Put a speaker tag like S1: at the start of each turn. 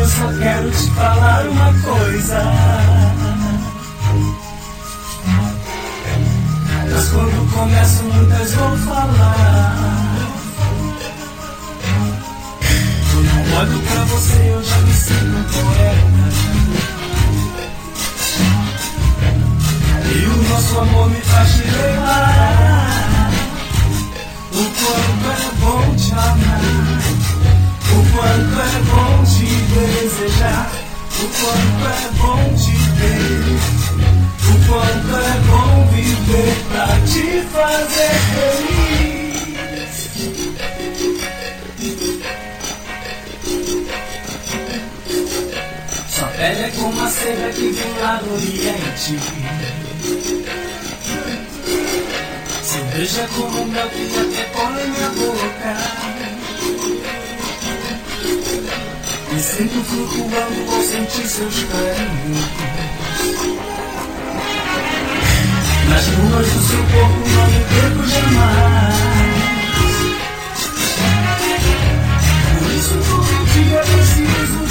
S1: eu só quero te falar uma coisa. Mas quando começo muitas vou falar. Quando olho pra você eu já me sinto um poeta. E o nosso amor me faz te lembrar o quanto é bom te amar, o quanto é bom te desejar, o quanto é bom te ver, o quanto é bom viver pra te fazer feliz. Sua pele é como a seda que vem lá do Oriente. Seu beijo é como mel que até cola em minha boca. Me sinto flutuando ao sentir seus carinhos. Nas ruas do seu corpo não me perco jamais. Por isso todo dia preciso